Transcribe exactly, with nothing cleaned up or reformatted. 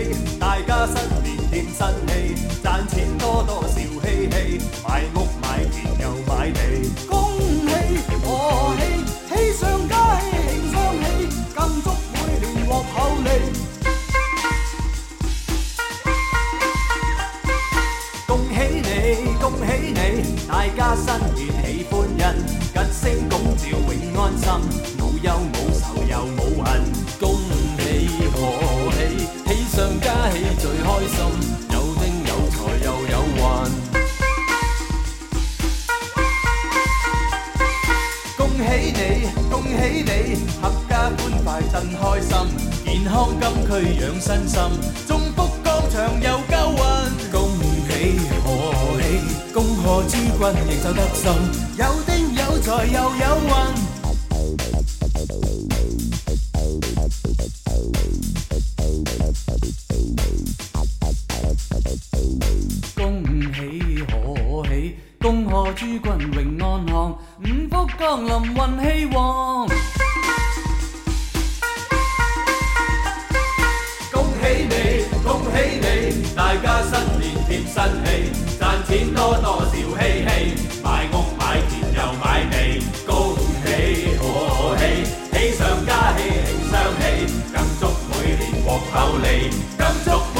喜，大家新年添新氣，賺錢多多笑嘻嘻，買屋買田又買地，恭喜賀喜，喜上加喜慶雙喜，更祝每年獲厚利。恭喜你，恭喜你，大家新年喜歡欣，吉星拱照永安心，冇憂冇愁又冇恨。 恭喜賀喜，喜上加喜最開心，有丁有財又有運。 恭喜你，恭喜你，合家歡快真開心，健康金區養身心，中福廣場又夠運。 恭喜賀喜，恭賀諸君應走得心， 有丁有財又有運。 恭喜賀喜，恭賀諸君榮安康，五福降臨運氣旺。 恭喜你，恭喜你，大家新年添新氣，賺錢多多笑嘻嘻，買屋買田又買地，恭喜賀喜，喜上加喜慶雙喜，更祝每年獲厚利，更祝